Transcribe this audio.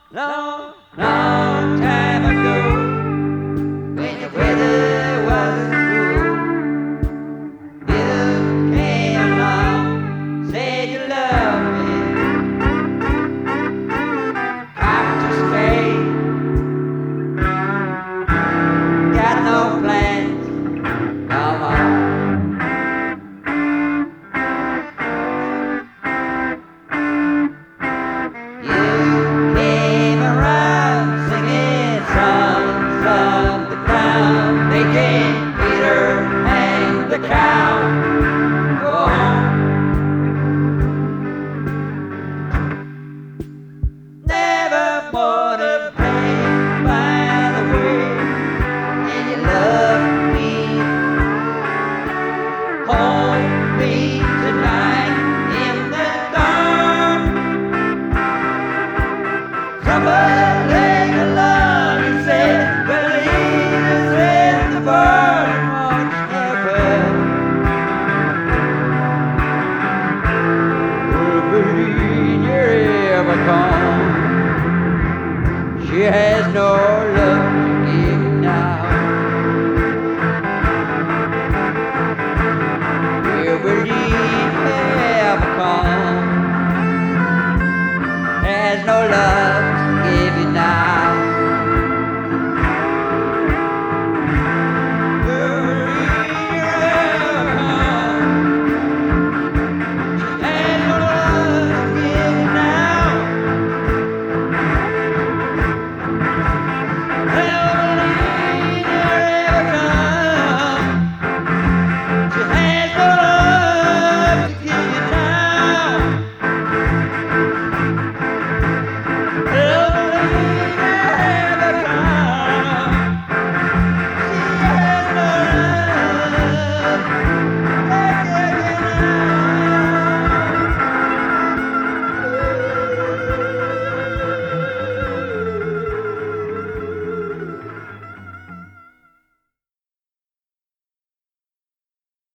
long, long time ago, when the weather was cool, you came along, said you loved me, got to stay, got no plans, come on. You came around singing songs of the clown, making Peter and the cow go home. Never more to play by the way, and you love me, hold me tonight in the dark. Somebody laid along and said, believe us in the barn won't happen. Virginia ever come? She has no love to give you now. Will Virginia ever come? Has no love